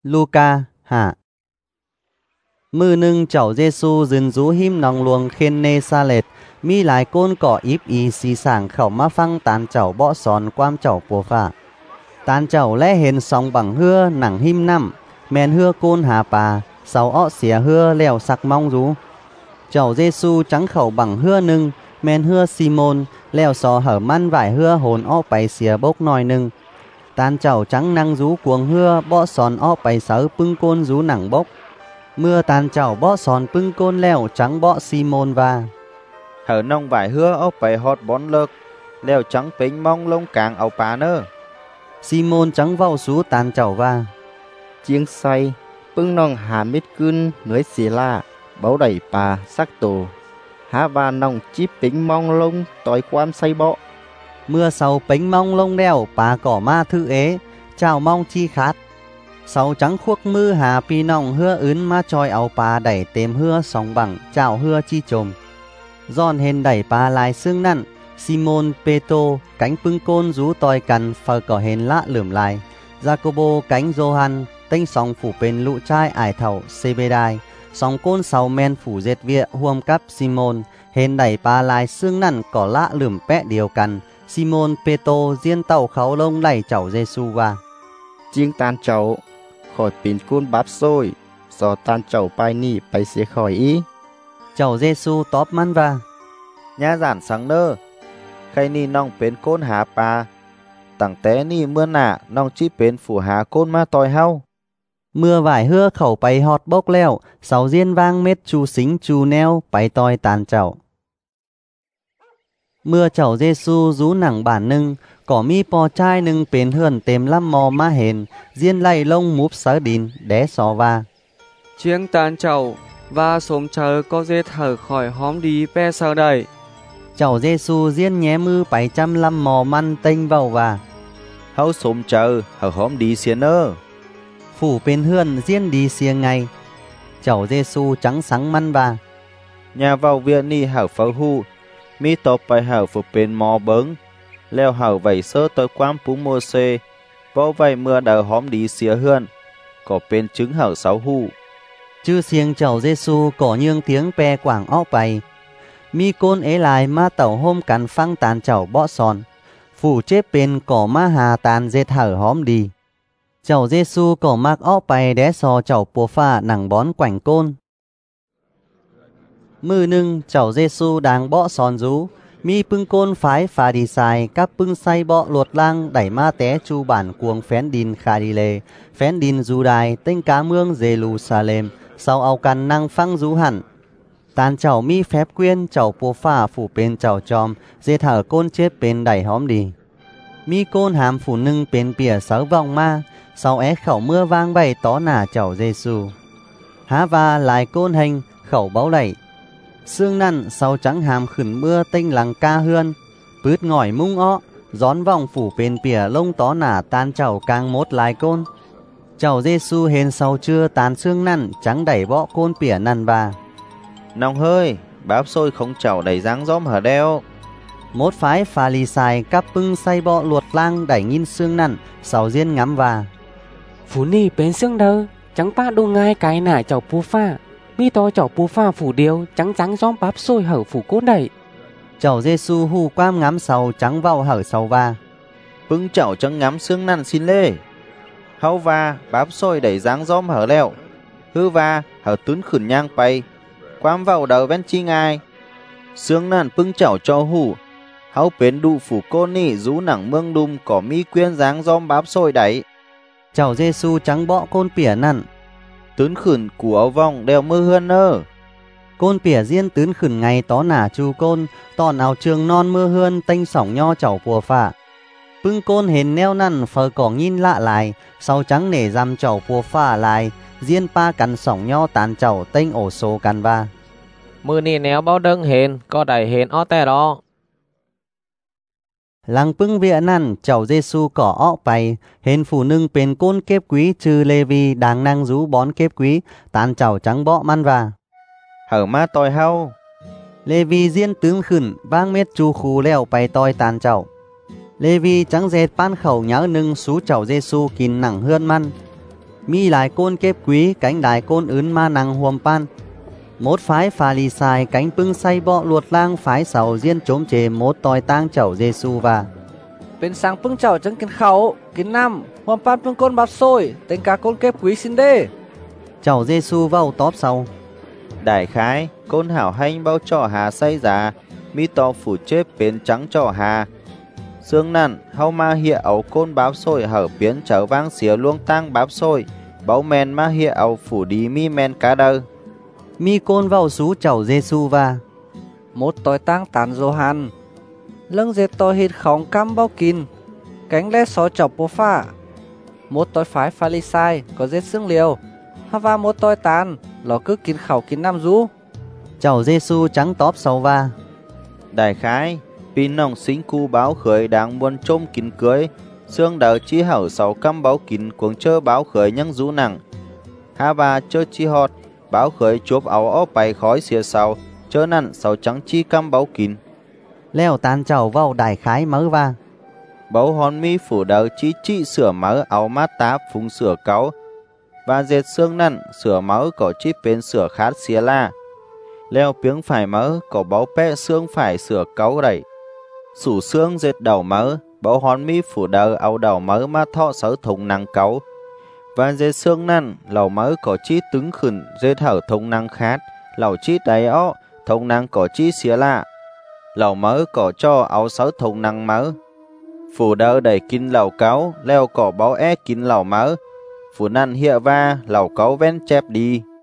Luca hạ. Mư nưng chậu Giêsu dừng rú him nòng luồng khen nê sa lệt, mi lại côn cỏ íp y xì sảng khẩu ma phăng tàn chậu bọ sòn quam chậu bùa phạ. Tàn chậu lẽ hền sòng bằng hưa nặng him năm, men hưa côn hà bà, sáu ọ xỉa hưa lèo sặc mong rú. Chậu Giêsu trắng khẩu bằng hưa nưng, men hưa Simon, lèo sò hở măn vải hưa hồn ọ bày xỉa bốc nòi nưng. Tàn chậu trắng năng rú cuồng hưa, bọ sòn ọ bày sớ pưng côn rú nặng bốc. Mưa tàn chậu bọ sòn pưng côn lèo trắng bọ Simon va. Hở nông vải hưa ốc bày hot bón lợc, lèo trắng pính mong lông càng áo pá nơ. Simon trắng vào sú tàn chậu va. Chiếng say, pưng nông hà mít cưng nuối xì la, báu đẩy bà sắc tổ. Há và nông chí pính mong lông tỏi quam say bọ. Mưa sau pính mong lông đeo bà cỏ ma thư ế, chào mong chi khát. Sau trắng khuốc mưa hà pi nòng hưa ướn ma trôi áo bà đẩy têm hưa sóng bằng chào hưa chi trồm. Giòn hên đẩy bà lại xương nặn, Simon Petro cánh pưng côn rú tòi cằn phờ cỏ hên lạ lửm lại. Jacobo cánh Johan tinh sóng phủ bên lũ trai ải thầu Sebedai, sóng côn sau men phủ dệt vịa huom cắp Simon, hên đẩy bà lại xương nặn cỏ lạ lửm pẹ điều cằn. Simon Petro diên tàu khấu lông đẩy chậu Giêsu va. Chiếng tàn chậu, khỏi pin côn bắp xôi, do tàn chậu bài nì bài xế khỏi ý. Chậu Giêsu tóp măn va. Nhá giản sáng nơ, khay ni nong bến côn hà pa, tặng té ni mưa nạ nong chi bến phủ hà côn ma tòi hao. Mưa vải hưa khẩu bày họt bốc leo, sáu diên vang mết chu xính chu neo bày tòi tàn chậu. Mưa chậu Giêsu rú nặng bản nưng, cỏ mi pò chai nưng bến hườn tềm lăm mò ma hền, diên lay lông múp sớ đìn đé sò va. Chiếng tàn chậu và sống chờ có dê thở khỏi hóm đi pe sờ đầy. Chậu Giêsu diên nhé mư 705 mò măn tênh vào và. Hấu sống chờ hở hóm đi xiên ơ. Phủ bên hườn diên đi xiên ngay. Chậu Giêsu trắng sáng măn và. Nhà vào viện ni hở phở hu, mi tộc bài hở phủ bên mò bớng, leo hở vẩy sơ tới quám pú mô xê, bó vầy mưa đờ hóm đi xía hươn, có bên trứng hở 6 hu. Chư xiêng chậu Giêsu có nhương tiếng pe quảng óc bày. Mi côn ế lại ma tàu hôm cắn phăng tàn chậu bọ sòn. Phủ chếp bên cỏ ma hà tàn dệt hở hóm đi. Chậu Giêsu cỏ mạc óc bày đé sò chậu bùa pha nặng bón quảnh côn. Mư nưng chậu Giêsu đang bọ sòn rú. Mi pưng côn phái phà đi xài các pưng say bọ luột lang đẩy ma té chu bản cuồng phén đìn khà đi lề. Phén đìn du đài tinh cá mương Jerusalem. Sau áo cằn năng phăng rú hẳn. Tàn chậu mi phép quyên chậu bùa phà phủ bên chậu chòm, dê thở côn chết bên đẩy hóm đi. Mi côn hàm phủ nưng bên bìa sớ vòng ma, sau é khẩu mưa vang bay tó nả chậu Giêsu. Há va lại côn hình khẩu báu đẩy. Sương năn sau trắng hàm khửn mưa tinh lăng ca hươn, bứt ngỏi mung ó, gión vòng phủ bên bìa lông tó nả tan chậu càng mốt lại côn. Chậu Giêsu hên sau trưa tàn sương năn trắng đẩy bọ côn bìa năn bà. Nong hơi, báp xôi không chảo đầy dáng gióm hở đeo. Mốt phái phà lì xài cắp pưng say bọ luột lang đẩy nghìn xương nặn, sáu diên ngắm và. Phú nì bến xương đơ, chẳng pa đô ngai cái nải chậu pu pha. Mi to chậu pu pha phủ điêu, trắng trắng gióm báp xôi hở phủ cốt đẩy. Chậu Giêsu hù quam ngắm sầu trắng vào hở sầu va. Pưng chảo trắng ngắm xương năn xin lê. Hau va, báp xôi đẩy dáng gióm hở leo. Hư va, hở tún khửn nhang bay. Quám vào đầu ven chi ngai. Xương năn pưng chảo cho hù. Hau bến đụ phủ cô nị rú nặng mương đùm có mi quyên dáng gióm báp xôi đẩy. Chậu Giêsu trắng bọ côn pỉa nặn. Tún khửn của áo vòng đeo mưa hươn nơ. Côn pỉa diên tún khửn ngày tó nả chu côn, tòn áo trường non mưa hươn tênh sỏng nho chậu bùa phạ. Pưng côn hến neo năn phờ cỏ nhìn lạ lại, sau trắng nể dằm chậu bùa phạ lại, diên pa cắn sỏng nho tàn chậu tênh ổ số cắn va. Mưa nì néo bao đâng hến, có đẩy hến ó tè đó. Lăng pưng vịa năn chậu Giêsu cỏ ọ bày, hên phủ nưng bên côn kép quý trừ Lê-vi đang năng rú bón kép quý, tàn chậu trắng bọ man va. Hở ma tòi hao. Lê-vi diên tướng khửn vang mết chu khu leo bày tòi tàn chậu. Lê-vi trắng dệt pan khẩu nhớ nưng xú chậu Giêsu kín nặng hươn man. mi lại côn kép quý cánh đại côn ướn ma năng huồm pan. Một phái phà lì xài cánh pưng say bọ luột lang phái sầu diên trốm chề một tòi tang chậu Giêsu và เป็นสังปึ้งเจ้าจังกินเขากินน้ำหวมปานปึ้งก้นบับโซยเต็งกาก้นเก็บquý xin đê. chậu Giêsu vau tóp sau. Đại khái, côn hảo hành bao trọ hà say giá, mi to phủ chếp biến trắng trọ hà. Sương nặn, hau ma hịa ấu côn báp sôi hở biến trở vang xía luông tang báp sôi, báu men ma hịa ấu phủ đi mi men cá đơ. Mi côn vau xú chậu Giêsu và Một tòi tang tán Johan lưng dệt tòi hít khóng căm bao kín cánh lẽ xó chọc bố phạ. Một tòi phái Pha-li-sai có dệt xương liều và một tòi tán lò cứ kín khẩu kín nam rú. chậu Giêsu trắng tóp sau và Đại khái, pin nòng xính cu báo khởi đáng buôn trôm kín cưới, xương đờ chi hảo 6 căm báo kín cuồng chơ báo khởi nhăng rú nặng. Ha ba chơ chi họt, báo khởi chốp áo ó bày khói xìa sau, chơ nặn 6 trắng chi căm báo kín. leo tan chậu vau đại khái mớ và Báu hòn mi phủ đờ chi trị sửa máu áo mát táp phung sửa cáu, và dệt xương nặn sửa máu có chi bên sửa khát xìa la. Leo piếng phải mỡ có báu pẹ xương phải sửa cáu đẩy. Sủ xương dệt đầu mỡ, báu hòn mi phủ đờ áo đầu mỡ mà thọ sở thùng năng cáu. Và dệt xương nặn lầu mỡ có chi tứng khẩn dệt hở thùng năng khát, lầu chi đáy ó thùng năng có chi xìa la. Lầu mỡ có cho áo sở thùng năng mỡ. Phủ đờ đẩy kín lầu cáu, leo có báu kín lầu mỡ. Phủ nặn hịa va lầu cáu ven chép đi.